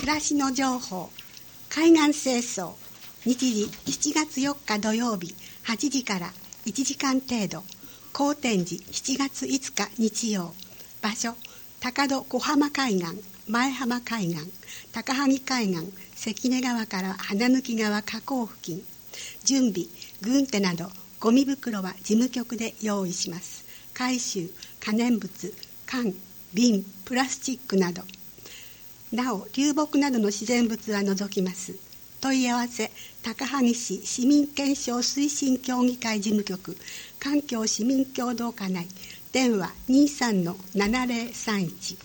暮らしの情報、海岸清掃、日時7月4日土曜日8時から1時間程度、高天寺7月5日日曜、場所高戸小浜海岸、前浜海岸、高萩海岸、関根川から花貫川河口付近。準備、軍手などゴミ袋は事務局で用意します。回収、可燃物、缶、瓶、プラスチックなど。なお、流木などの自然物は除きます。問い合わせ、高萩市市民検証推進協議会事務局、環境市民協同課内、電話 23-7031。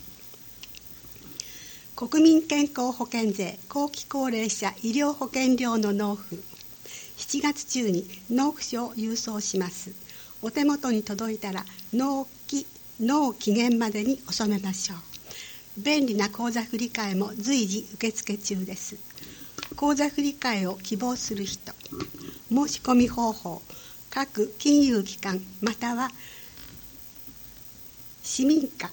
国民健康保険税後期高齢者医療保険料の納付。7月中に納付書を郵送します。お手元に届いたら納期限までに収めましょう。便利な口座振替も随時受付中です。口座振替を希望する人、申し込み方法、各金融機関または市民課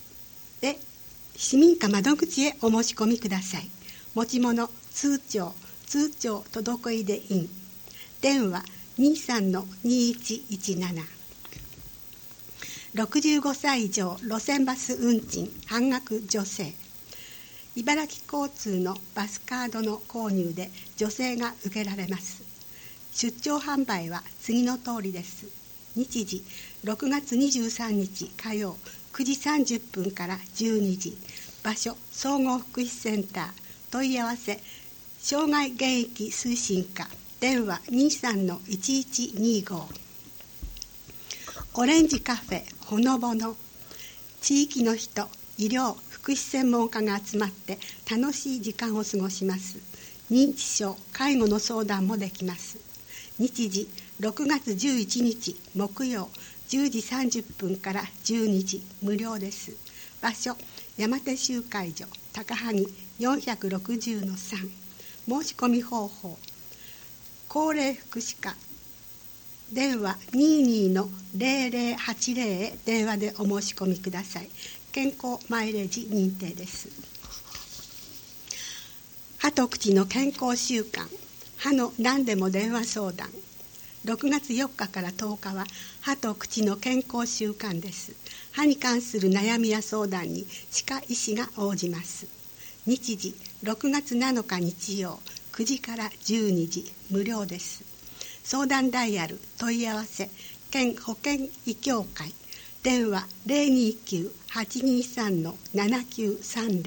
窓口へお申し込みください。持ち物、通帳届け出印。電話 23-2117。65歳以上路線バス運賃半額助成。茨城交通のバスカードの購入で助成が受けられます。出張販売は次の通りです。日時6月23日火曜9時30分から12時。場所総合福祉センター。問い合わせ障害現役推進課。電話 23-1125。オレンジカフェほのぼの。地域の人、医療福祉専門家が集まって楽しい時間を過ごします。認知症介護の相談もできます。日時6月11日木曜10時30分から12時。無料です。場所山手集会所高萩 460-3。申し込み方法、高齢福祉課電話 22-0080 へ電話でお申し込みください。健康マイレージ認定です。歯と口の健康習慣、歯の何でも電話相談。6月4日から10日は歯と口の健康習慣です。歯に関する悩みや相談に歯科医師が応じます。日時6月7日日曜9時から12時。無料です。相談ダイヤル問い合わせ県保険医協会。電話 029-823-7930。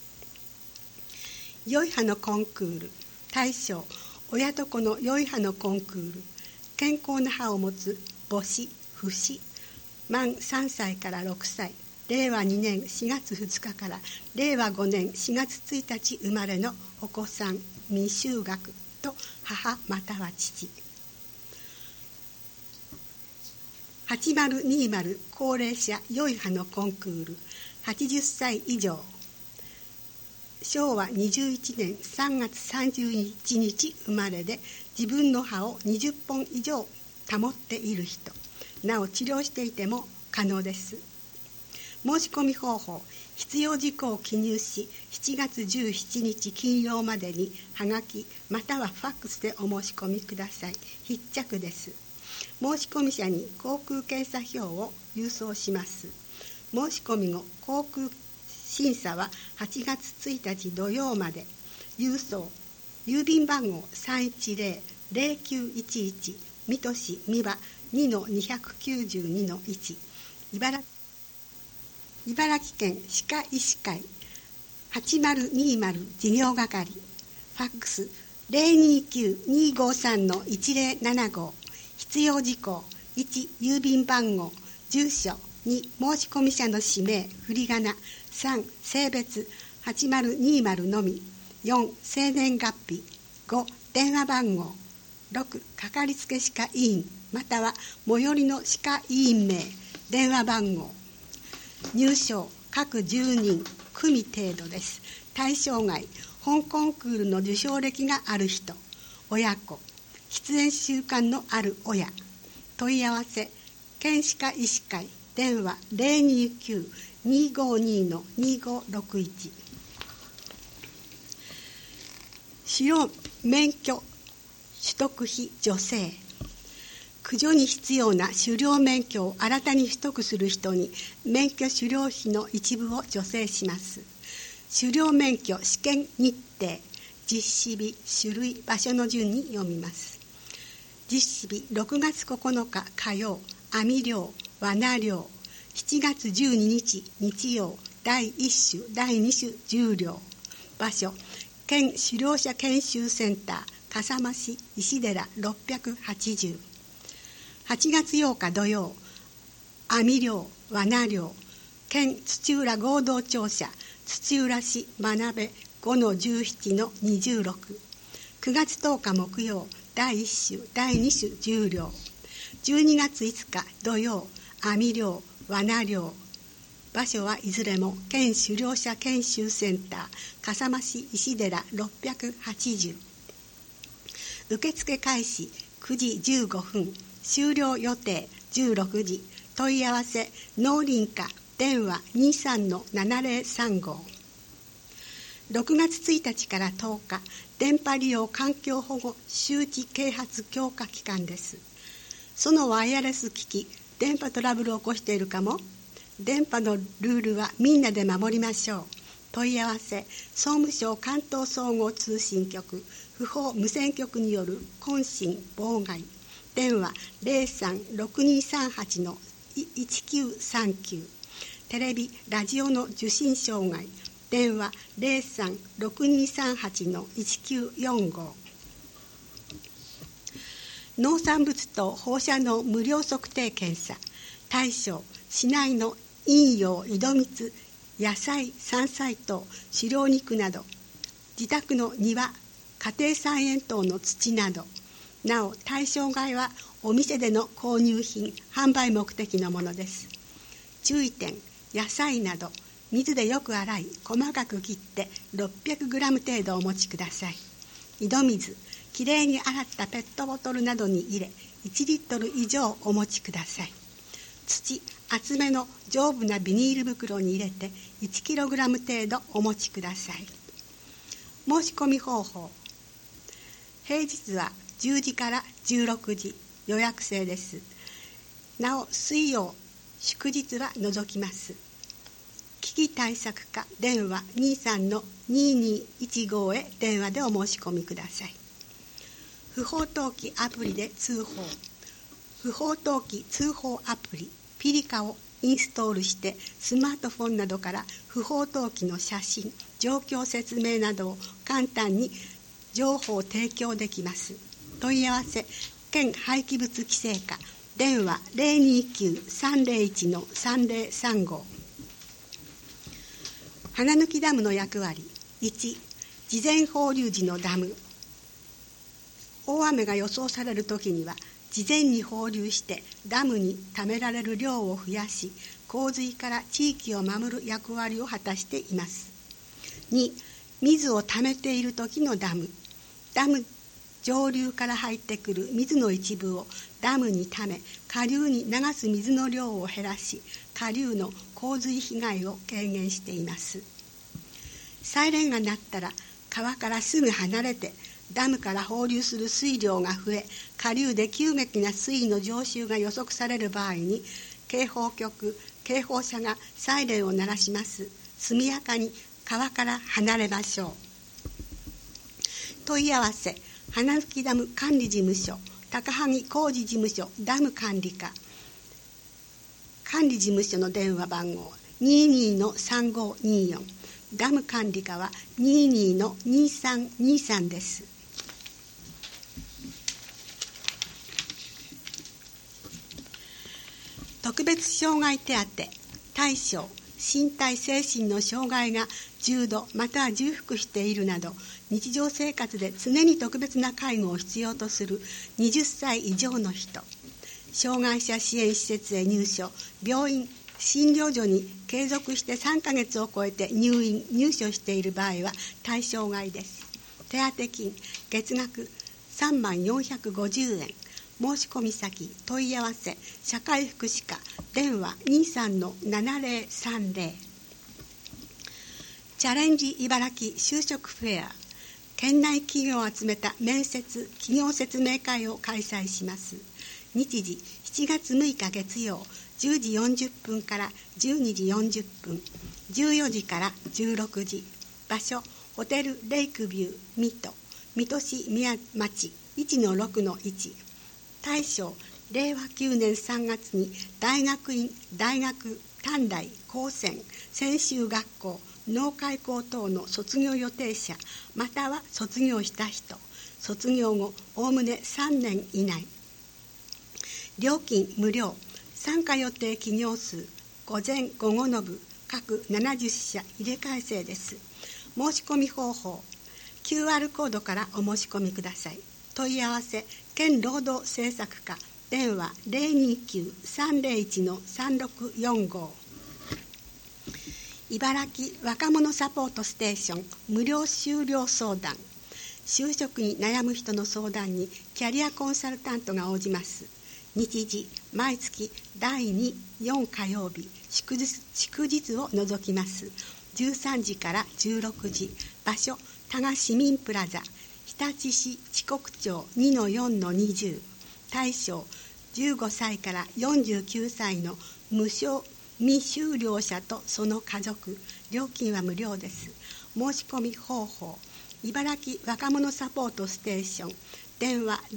良い歯のコンクール大賞親と子の良い歯のコンクール。健康な歯を持つ母子父子満3歳から6歳、令和2年4月2日から令和5年4月1日生まれのお子さん未就学と母または父。8020高齢者良い歯のコンクール。80歳以上、昭和21年3月31日生まれで自分の歯を20本以上保っている人、なお治療していても可能です。申し込み方法、必要事項を記入し7月17日金曜までにはがきまたはファックスでお申し込みください。必着です。申し込み者に航空検査票を郵送します。申し込み後航空審査は8月1日土曜まで。郵送郵便番号 310-0911 水戸市三輪 2-292-1 茨城県歯科医師会8020事業係。ファックス 029-253-1075。必要事項1、郵便番号、住所2、申し込み者の氏名、振り仮名3、性別8020のみ4、生年月日5、電話番号6、かかりつけ歯科医院または最寄りの歯科医院名、電話番号。入賞各10人組程度です。対象外、本コンクールの受賞歴がある人、親子、喫煙習慣のある親。問い合わせ県歯科医師会。電話 029-252-2561。 狩猟免許取得費助成。駆除に必要な狩猟免許を新たに取得する人に免許狩猟費の一部を助成します。狩猟免許試験日程、実施日、種類、場所の順に読みます。実施日6月9日火曜、網漁、罠漁。7月12日日曜、第1種、第2種、10漁。場所、県狩猟者研修センター、笠間市石寺680。8月8日土曜、網漁、罠漁。県土浦合同庁舎、土浦市真鍋 5-17-26。9月10日木曜、第1種、第2種、10漁。12月5日土曜、網漁、罠漁。場所はいずれも県狩猟者研修センター、笠間市石寺680。受付開始9時15分、終了予定16時。問い合わせ農林課電話 23-7035。6月1日から10日、電波利用環境保護周知啓発強化期間です。そのワイヤレス機器、電波トラブルを起こしているかも。電波のルールはみんなで守りましょう。問い合わせ総務省関東総合通信局不法無線局による混信妨害。電話 03-6238-1939。テレビラジオの受信障害。電話 03-6238-1945。農産物と放射能無料測定検査。対象市内の飲用井戸水、野菜、山菜等飼料肉など、自宅の庭、家庭菜園等の土など。なお対象外はお店での購入品、販売目的のものです。注意点、野菜など水でよく洗い細かく切って 600g 程度お持ちください。井戸水、きれいに洗ったペットボトルなどに入れ1リットル以上お持ちください。土、厚めの丈夫なビニール袋に入れて 1kg 程度お持ちください。申し込み方法、平日は10時から16時、予約制です。なお水曜、祝日は除きます。危機対策課電話 23-2215 へ電話でお申し込みください。不法投棄アプリで通報。不法投棄通報アプリピリカをインストールしてスマートフォンなどから不法投棄の写真、状況説明などを簡単に情報を提供できます。問い合わせ県廃棄物規制課電話 029-301-3035。花抜ダムの役割。1、事前放流時のダム。大雨が予想されるときには事前に放流してダムに貯められる量を増やし、洪水から地域を守る役割を果たしています。2、水を貯めている時のダム。ダム上流から入ってくる水の一部をダムに貯め、下流に流す水の量を減らし、下流の洪水被害を軽減しています。サイレンが鳴ったら川からすぐ離れて、ダムから放流する水量が増え、下流で急激な水位の上昇が予測される場合に、警報局、警報車がサイレンを鳴らします。速やかに川から離れましょう。問い合わせ、花吹ダム管理事務所、高萩工事事務所ダム管理課。管理事務所の電話番号 22-3524。ダム管理課は 22-2323 です。特別障害手当。対象、身体精神の障害が重度または重複しているなど、日常生活で常に特別な介護を必要とする20歳以上の人。障害者支援施設へ入所、病院、診療所に継続して3ヶ月を超えて入所している場合は対象外です。手当金、月額3450円。申し込み先、問い合わせ、社会福祉課、電話 23-7030。チャレンジ茨城就職フェア。 県内企業を集めた面接企業説明会を開催します。日時7月6日月曜10時40分から12時40分、14時から16時。場所ホテルレイクビュー水戸市宮町 1-6-1。大正令和9年3月に大学院、大学、短大、高専、専修学校、農開校等の卒業予定者または卒業した人、卒業後おおむね3年以内。料金無料。参加予定企業数午前午後の部各70社入れ替え制です。申し込み方法 QR コードからお申し込みください。問い合わせ県労働政策課電話 029-301-3645。 茨城若者サポートステーション無料就労相談。就職に悩む人の相談にキャリアコンサルタントが応じます。日時毎月第2、4火曜日、祝日を除きます。13時から16時。場所多賀市民プラザ、日立市四国町 2-4-20。対象15歳から49歳の未就労者とその家族。料金は無料です。申し込み方法茨城若者サポートステーション電話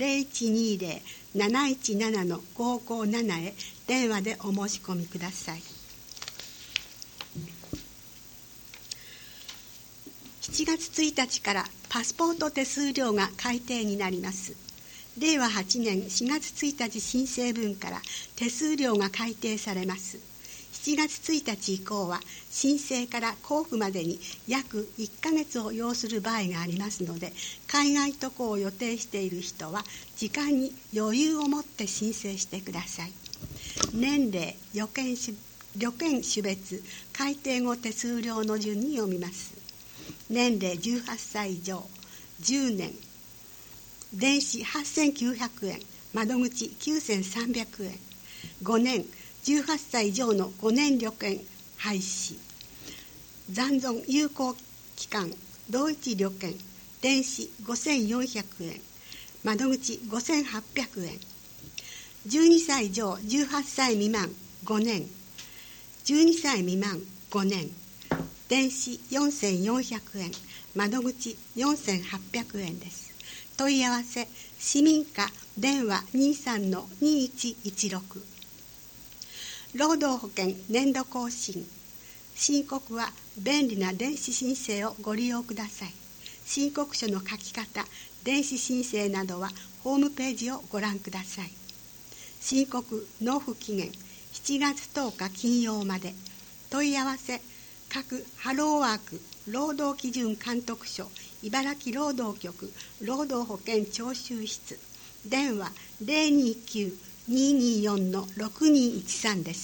0120-717-557 へ電話でお申し込みください。7月1日からパスポート手数料が改定になります。令和8年4月1日申請分から手数料が改定されます。7月1日以降は申請から交付までに約1ヶ月を要する場合がありますので、海外渡航を予定している人は時間に余裕を持って申請してください。年齢、旅券種別、改定後手数料の順に読みます。年齢18歳以上、10年、電子8900円、窓口9300円、5年、18歳以上の5年旅券廃止。残存有効期間同一旅券電子5400円、窓口5800円。12歳以上18歳未満5年、12歳未満5年、電子4400円、窓口4800円です。問い合わせ市民課電話 23-2116。労働保険年度更新。申告は便利な電子申請をご利用ください。申告書の書き方、電子申請などはホームページをご覧ください。申告納付期限7月10日金曜まで。問い合わせ各ハローワーク労働基準監督署茨城労働局労働保険徴収室電話 029-224-6213 です。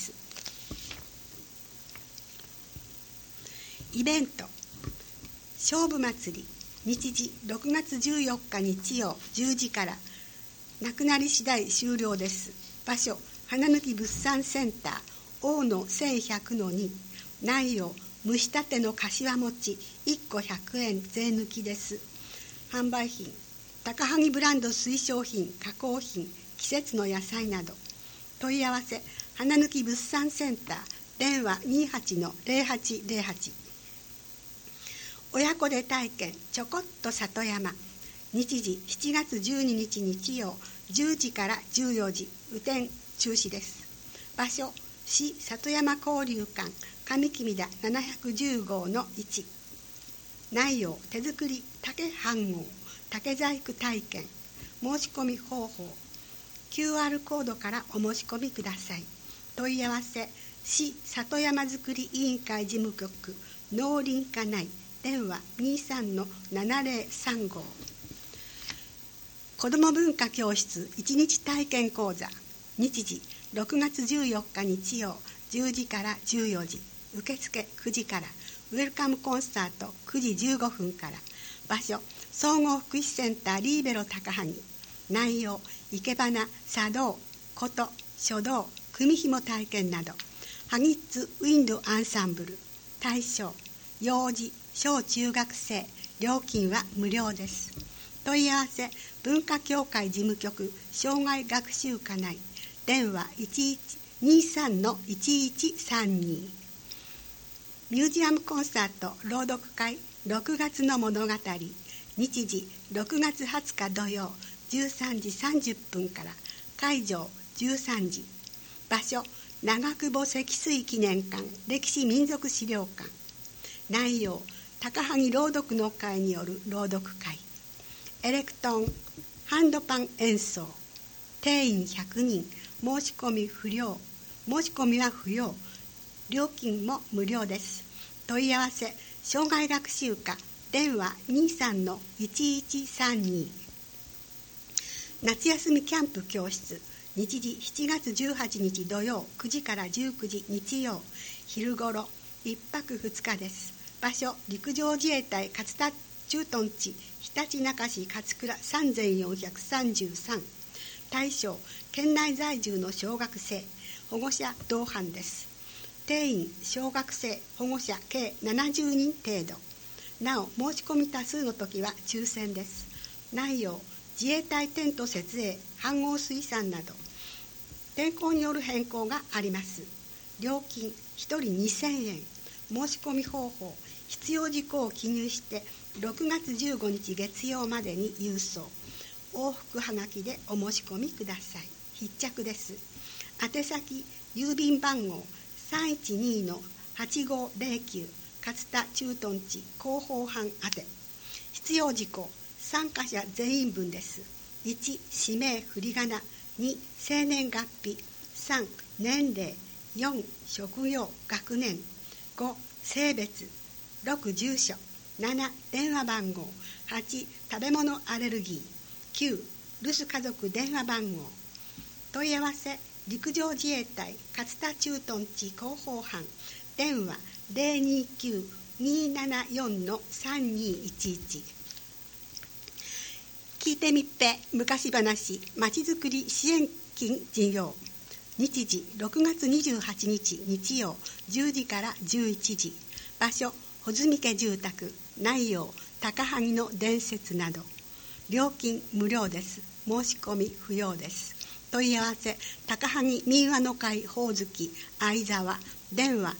イベント勝負祭り。日時6月14日日曜10時から。なくなり次第終了です。場所花抜物産センター大野 1100-2。内容蒸したてのかしわ餅1個100円税抜きです。販売品高萩ブランド水商品加工品季節の野菜など。問い合わせ花抜物産センター電話 28-0808。親子で体験ちょこっと里山。日時7月12日日曜10時から14時。雨天中止です。場所市里山交流館上木田710号の1。内容手作り竹飯盒竹細工体験。申し込み方法 QR コードからお申し込みください。問い合わせ市里山づくり委員会事務局農林課内電話 23-7035。子ども文化教室1日体験講座。日時6月14日日曜10時から14時。受付9時から。ウェルカムコンサート9時15分から。場所総合福祉センターリーベロ高萩。内容生け花、茶道、琴、書道、組紐体験など。ハギッツウィンドアンサンブル。対象幼児小中学生料金は無料です。問い合わせ文化協会事務局障害学習課内、電話 1123-1132。ミュージアムコンサート朗読会6月の物語、日時6月20日土曜13時30分から、会場13時、場所長久保積水記念館歴史民族資料館。内容高萩朗読の会による朗読会、エレクトーンハンドパン演奏、定員100人、申し込みは不要、料金も無料です。問い合わせ障害学習課電話 23-1132。 夏休みキャンプ教室、日時7月18日土曜9時から19時、日曜昼ごろ、1泊2日です。場所陸上自衛隊勝田駐屯地ひたちなか市勝倉3433。対象県内在住の小学生、保護者同伴です。定員小学生保護者計70人程度。なお申し込み多数の時は抽選です。内容自衛隊テント設営、飯盒水産など天候による変更があります。料金1人2000円。申し込み方法、必要事項を記入して6月15日月曜までに郵送、往復はがきでお申し込みください。必着です。宛先郵便番号312-8509、勝田駐屯地広報班宛て。必要事項、参加者全員分です。1、氏名振り仮名、2、生年月日、3、年齢、4、職業学年、5、性別、6、住所、7、電話番号、8、食べ物アレルギー、9、留守家族電話番号。問い合わせ陸上自衛隊勝田駐屯地広報班、電話 029-274-3211。 聞いてみっぺ昔話まちづくり支援金事業、日時6月28日日曜10時から11時、場所穂積家住宅、内容高萩の伝説など。料金無料です。申し込み不要です。問い合わせ高萩民話の会ほおずき相沢、電話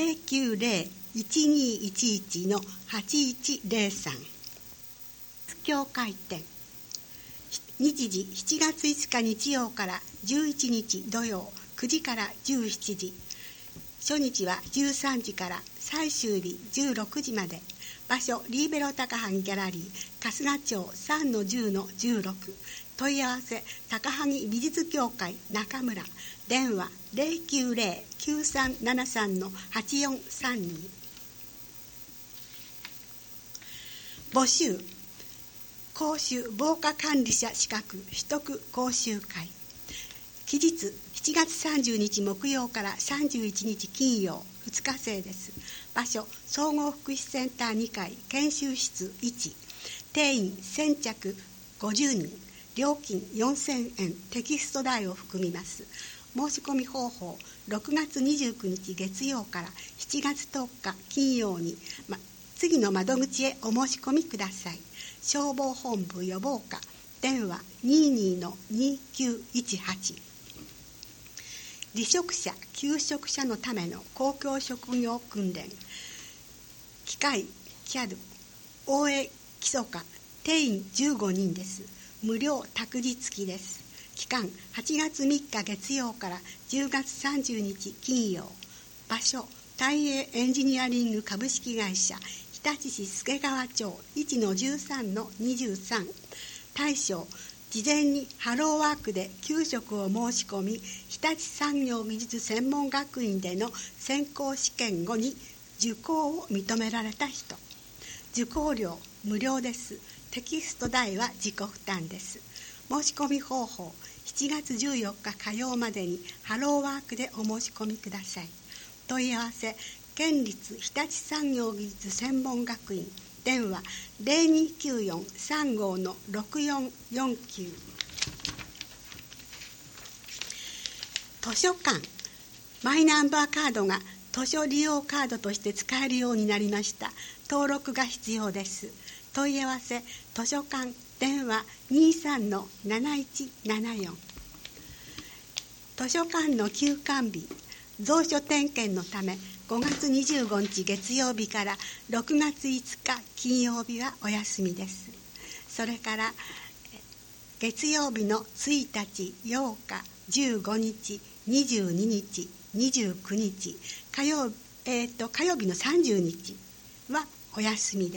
090-1211-8103。教会展、日時7月5日日曜から11日土曜9時から17時、初日は13時から最終日16時まで。場所リーベロ高萩ギャラリー春日町 3-10-16。問い合わせ高萩美術協会中村、電話 090-9373-8432。 募集講習防火管理者資格取得講習会、期日7月30日木曜から31日金曜2日制です。場所総合福祉センター2階研修室1、定員先着50人、料金4000円、テキスト代を含みます。申し込み方法、6月29日月曜から7月10日金曜に、次の窓口へお申し込みください。消防本部予防課、電話 22-2918。 離職者休職者のための公共職業訓練、機械 CAD 大江基礎科、定員15人です。無料託児付きです。期間8月3日月曜から10月30日金曜。場所大英エンジニアリング株式会社日立市助川町 1-13-23。 対象事前にハローワークで給食を申し込み、日立産業技術専門学院での専攻試験後に受講を認められた人。受講料無料です。テキスト代は自己負担です。申し込み方法、7月14日火曜までにハローワークでお申し込みください。問い合わせ県立日立産業技術専門学院、電話 0294-35-6449。 図書館、マイナンバーカードが図書利用カードとして使えるようになりました。登録が必要です。 問い合わせ図書館電話 23-7174。 図書館の休館日、蔵書点検のため5月25日月曜日から6月5日金曜日はお休みです。それから月曜日の1日、8日、15日、22日、29日、火曜日の30日はお休みです。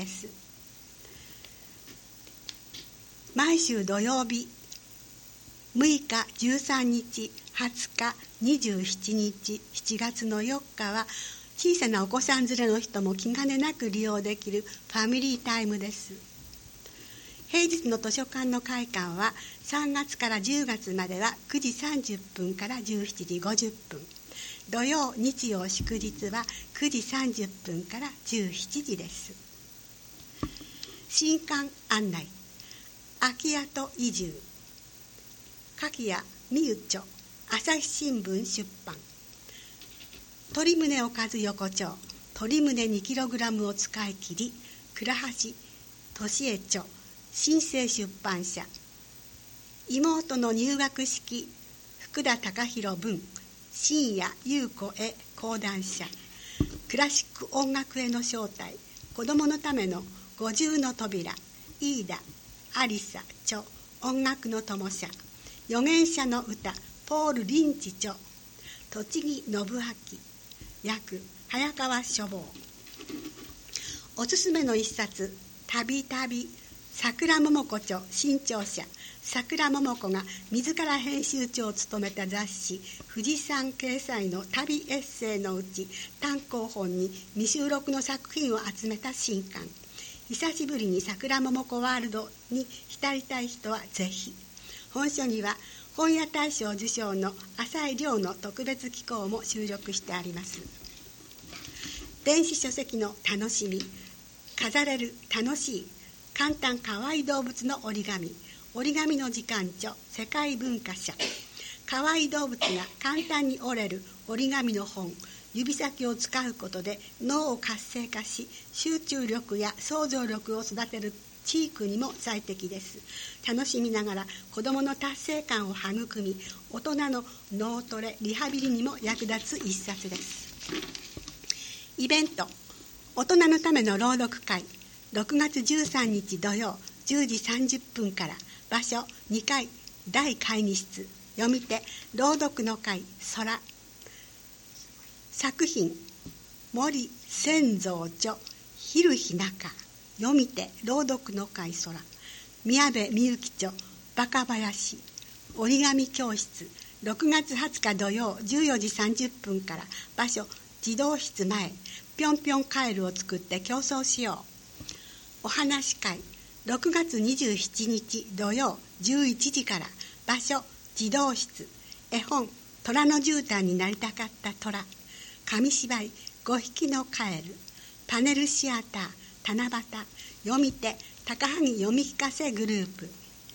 毎週土曜日、6日、13日、20日、27日、7月の4日は小さなお子さん連れの人も気兼ねなく利用できるファミリータイムです。平日の図書館の開館は3月から10月までは9時30分から17時50分。土曜、日曜、祝日は9時30分から17時です。新刊案内。空家と移住。柿谷美優著、朝日新聞出版。鳥宗岡津横丁、鳥宗 2kg を使い切り、倉橋俊恵著、新生出版社。妹の入学式、福田隆弘文、深夜優子へ講談社。クラシック音楽への招待、子どものための五重の扉、飯田有沙著、音楽の友社。預言者の歌、ポール・リンチ著、栃木信明訳、早川書房。おすすめの一冊、たびたび、桜桃子著、新潮社。桜桃子が自ら編集長を務めた雑誌富士山掲載の旅エッセイのうち単行本に未収録の作品を集めた新刊。久しぶりに桜桃子ワールドに浸りたい人はぜひ。本書には本屋大賞受賞の浅井亮の特別寄稿も収録してあります。電子書籍の楽しみ、飾れる楽しい簡単かわいい動物の折り紙、折り紙の時間著、世界文化社。かわいい動物が簡単に折れる折り紙の本。指先を使うことで脳を活性化し、集中力や想像力を育てる知育にも最適です。楽しみながら子どもの達成感を育み、大人の脳トレリハビリにも役立つ一冊です。イベント、大人のための朗読会、6月13日土曜10時30分から。場所2階大会議室。読み手、朗読の会空。作品、森千蔵著、昼日中。読み手、朗読の会空。宮部みゆき著、バカ林。折り紙教室。6月20日土曜14時30分から。場所児童室前。ぴょんぴょんカエルを作って競争しよう。お話会。6月27日土曜11時から。場所児童室。絵本、虎の絨毯になりたかった虎。紙芝居、5匹のカエル。パネルシアター、七夕。読み手、高萩読み聞かせグループ。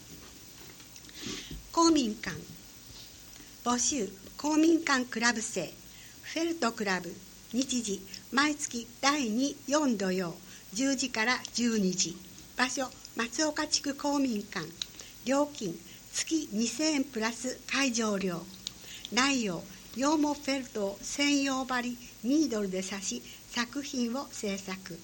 公民館募集。公民館クラブ生フェルトクラブ。日時、毎月第2、4土曜10時から12時。場所、松岡地区公民館。料金、月2000円プラス会場料。内容、羊毛フェルトを専用針ニードルで刺し作品を制作。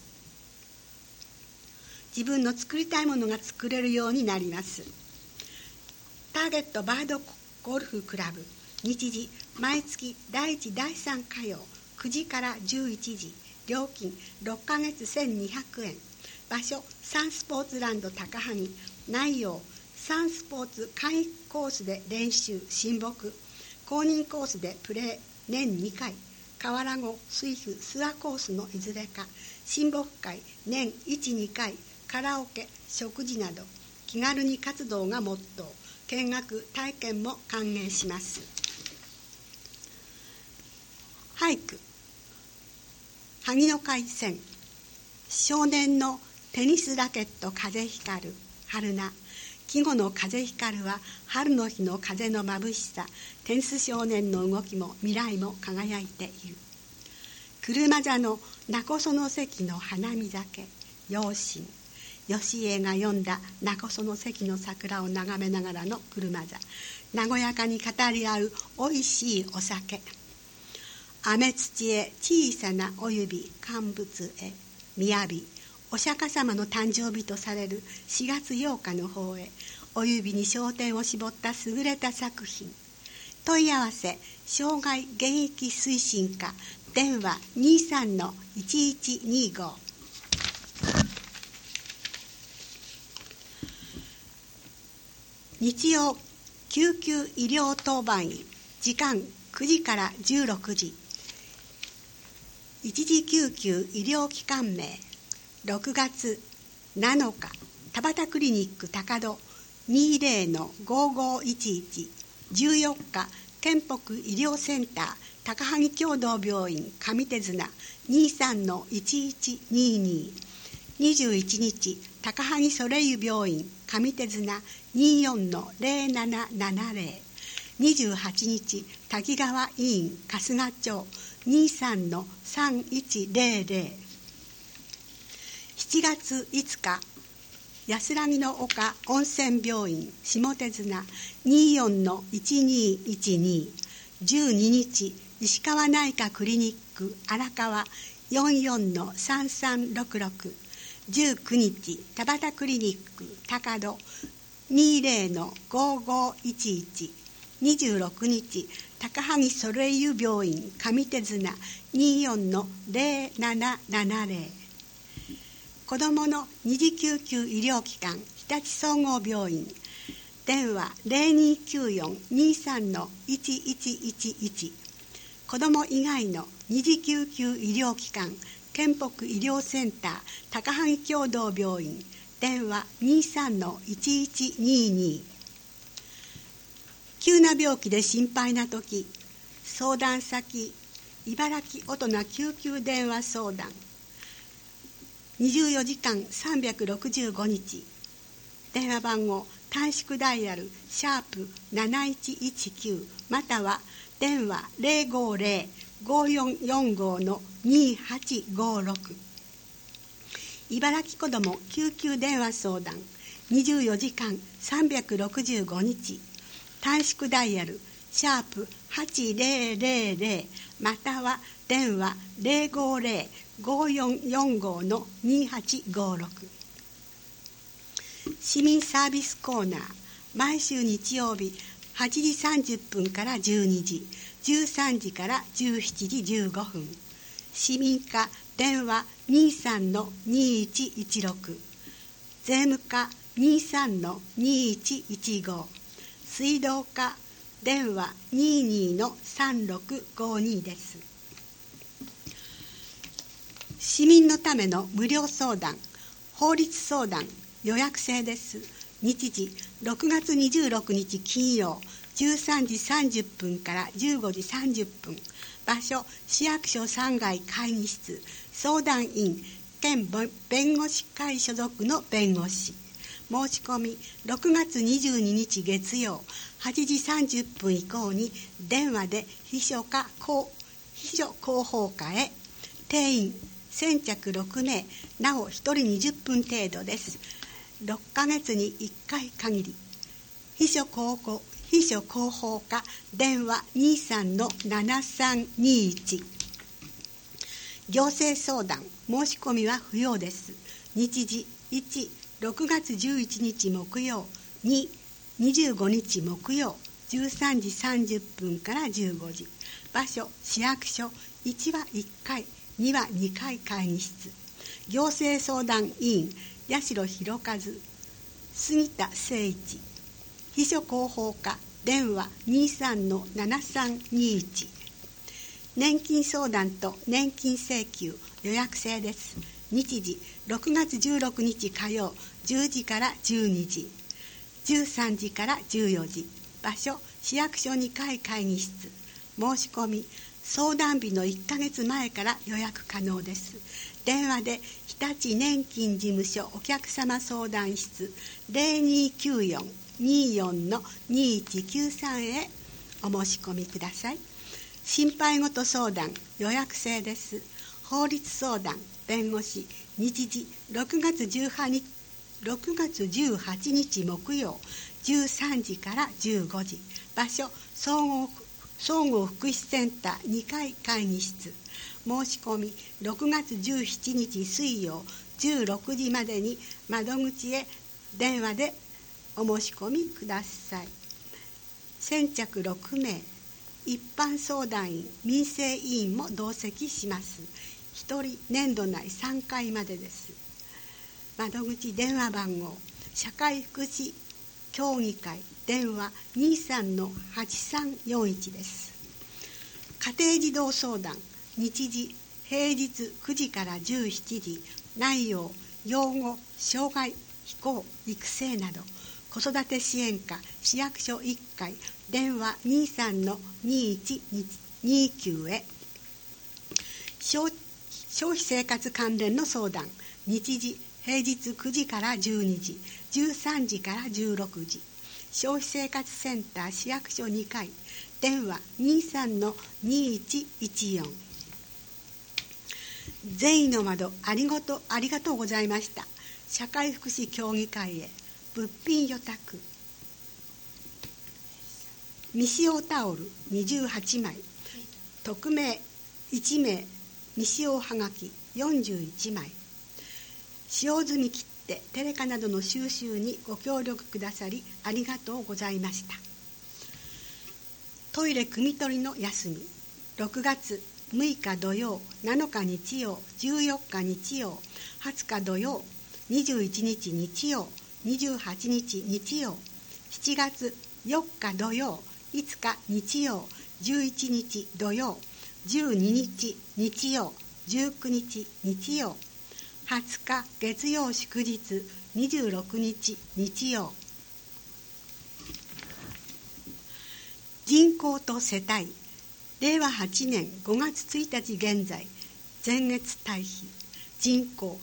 自分の作りたいものが作れるようになります。ターゲットバードゴルフクラブ。日時、毎月第1、第3火曜9時から11時。料金、6ヶ月1200円。場所、サンスポーツランド高萩。内容、サンスポーツ簡易コースで練習親睦、公認コースでプレー年2回、河原湖水府諏訪コースのいずれか、親睦会年 1,2 回、カラオケ食事など気軽に活動がモットー。見学体験も歓迎します。俳句、萩野海戦。少年のテニスラケット風光る春菜。季語の風光るは春の日の風の眩しさ。テニス少年の動きも未来も輝いている。車座の名こその関の花見酒。養心。 吉家が読んだ中曽の関の桜を眺めながらの車座、和やかに語り合うおいしいお酒、雨土へ小さなお指、乾物へ雅、お釈迦様の誕生日とされる4月8日の方へ、お指に焦点を絞った優れた作品。問い合わせ、障害現役推進課、電話 23-1125。日曜救急医療当番員、時間9時から16時。一時救急医療機関名、6月7日、田端クリニック高戸 20-5511、14日、県北医療センター高萩共同病院上手綱 23-1122、21日、高萩ソレイユ病院上手綱 24-0770、28日、滝川医院春日町 23-3100。7月5日、安らぎの丘温泉病院下手綱 24-1212、12日、石川内科クリニック荒川 44-3366、19日、田端クリニック高戸 20-5511、26日、高萩ソレイユ病院上手綱 24-0770。子どもの二次救急医療機関日立総合病院、電話 0294-23-1111。子ども以外の二次救急医療機関県北医療センター高萩共同病院、電話 23-1122。急な病気で心配なとき、相談先、茨城大人救急電話相談、24時間365日、電話番号短縮ダイヤル#7119、または電話 050-5445-2856。茨城子ども救急電話相談、24時間365日、短縮ダイヤル#8000、または電話 050-5445-2856。市民サービスコーナー、毎週日曜日8時30分から12時、13時から17時15分。市民課電話 23-2116、税務課 23-2115、水道課電話 22-3652 です。市民のための無料相談、法律相談、予約制です。日時6月26日金曜13時30分から15時30分。場所、市役所3階会議室。相談員、県弁護士会所属の弁護士。申し込み6月22日月曜8時30分以降に電話で秘書広報課へ。定員先着6名、なお1人20分程度です。6ヶ月に1回限り。秘書広報課電話 23-7321。行政相談申し込みは不要です。日時1、6月11日木曜、2、25日木曜13時30分から15時。場所、市役所。1は1回、2は2回会議室。行政相談委員、八代博和、杉田誠一。秘書広報課電話 23-7321。年金相談と年金請求予約制です。日時6月16日火曜10時から12時、13時から14時。場所、市役所2階会議室。申し込み相談日の1ヶ月前から予約可能です。電話で日立年金事務所お客様相談室 0294-24-2193 へお申し込みください。心配事相談予約制です。法律相談弁護士。日時6月18 6月18日木曜13時から15時、場所総合福祉センター2階会議室。申し込み6月17日水曜16時までに窓口へ電話でお申し込みください。先着6名、一般相談員、民生委員も同席します。1人年度内3回までです。窓口電話番号、社会福祉協議会電話 23-8341 です。家庭児童相談、日時平日9時から17時、内容養護、障害、非行、育成など。子育て支援課市役所1階電話 23-2129 へ。消費生活関連の相談、日時平日9時から12時、13時から16時。消費生活センター市役所2階電話 23-2114。善意の窓、ありがとうございました。社会福祉協議会へ。物品予託、未使用タオル28枚、匿名1名、未使用はがき41枚。使用済み切手、テレカなどの収集にご協力くださりありがとうございました。トイレ汲み取りの休み、6月6日土曜、7日日曜、14日日曜、20日土曜、21日日曜、28日日曜、7月4日土曜、5日日曜、11日土曜、12日日曜、19日日曜、20日月曜祝日、26日日曜。人口と世帯、令和8年5月1日現在、前月対比、人口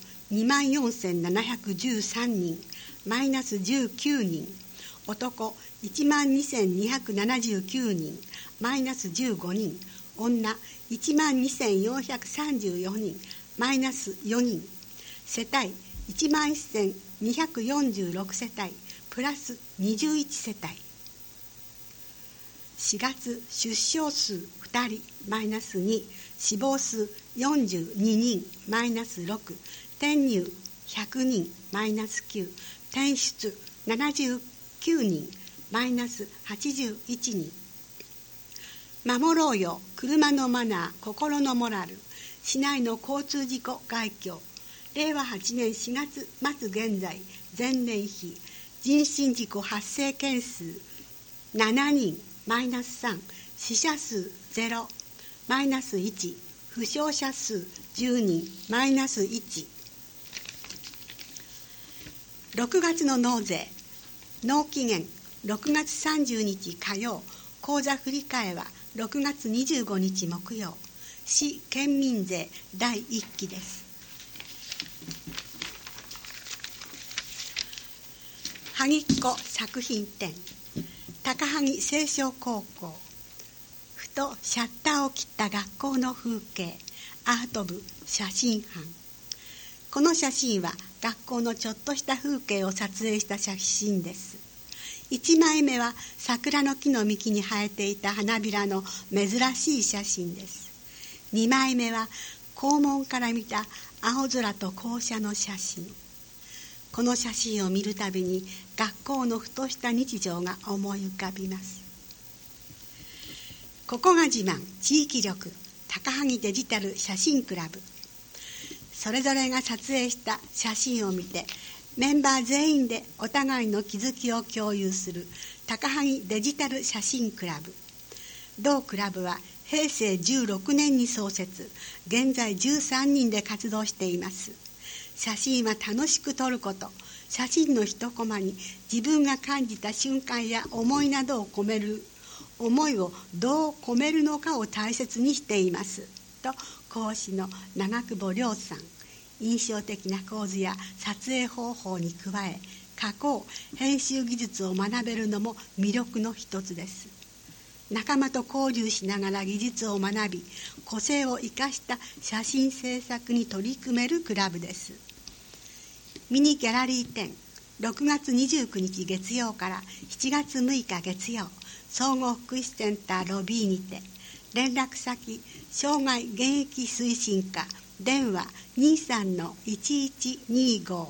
24,713人、マイナス19人、男12,279人、マイナス15人、女12,434人、マイナス4人、世帯11,246世帯、プラス21世帯。4月出生数2人、マイナス2、死亡数42人、マイナス6、転入100人、マイナス9、転出79人、マイナス81人。守ろうよ車のマナー、心のモラル、市内の交通事故概況、令和8年4月末現在、前年比、人身事故発生件数7人、マイナス3、死者数0、マイナス1、負傷者数10人、マイナス1。6月の納税、納期限6月30日火曜、口座振替は6月25日木曜、市県民税第1期です。萩っ子作品展、高萩青少高校、ふとシャッターを切った学校の風景、アート部写真班。この写真は学校のちょっとした風景を撮影した写真です。1枚目は桜の木の幹に生えていた花びらの珍しい写真です。2枚目は校門から見た青空と校舎の写真。この写真を見るたびに学校のふとした日常が思い浮かびます。ここが自慢、地域力、高萩デジタル写真クラブ。それぞれが撮影した写真を見て、メンバー全員でお互いの気づきを共有する高萩デジタル写真クラブ。同クラブは平成16年に創設、現在13人で活動しています。写真は楽しく撮ること、写真の一コマに自分が感じた瞬間や思いなどを込める、思いをどう込めるのかを大切にしていますと講師の長久保亮さん。印象的な構図や撮影方法に加え、加工編集技術を学べるのも魅力の一つです。仲間と交流しながら技術を学び、個性を生かした写真制作に取り組めるクラブです。ミニギャラリー展、 6月29日月曜から7月6日月曜、総合福祉センターロビーにて。連絡先、障害現役推進課、電話 23-1125。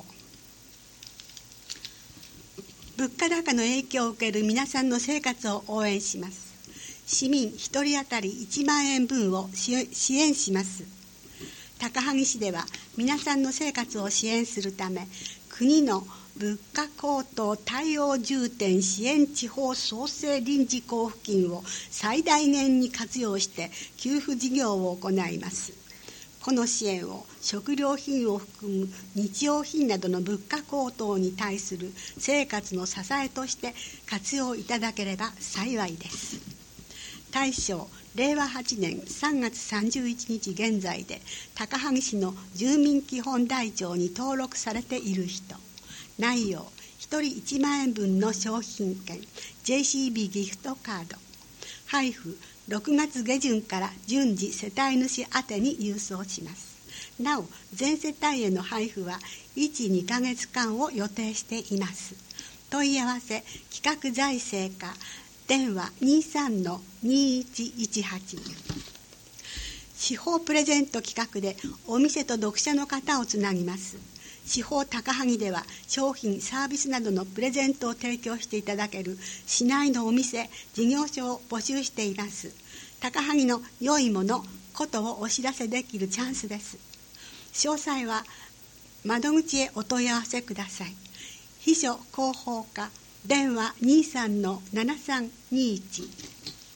物価高の影響を受ける皆さんの生活を応援します。市民1人当たり1万円分を支援します。高萩市では皆さんの生活を支援するため、国の物価高騰対応重点支援地方創生臨時交付金を最大限に活用して給付事業を行います。この支援を食料品を含む日用品などの物価高騰に対する生活の支えとして活用いただければ幸いです。大正令和8年3月31日現在で高萩市の住民基本台帳に登録されている人、内容1人1万円分の商品券 JCB ギフトカード、配布6月下旬から順次世帯主宛てに郵送します。なお全世帯への配布は 1,2 ヶ月間を予定しています。問い合わせ企画財政課、電話 23-2118。司法プレゼント企画でお店と読者の方をつなぎます。司法高萩では商品サービスなどのプレゼントを提供していただける市内のお店事業所を募集しています。高萩の良いものことをお知らせできるチャンスです。詳細は窓口へお問い合わせください。秘書広報課、電話 23-7321。